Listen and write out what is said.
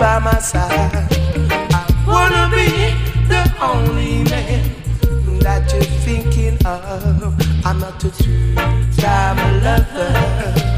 by my side. I wanna be the only man that you're thinking of. I'm not a two-time lover.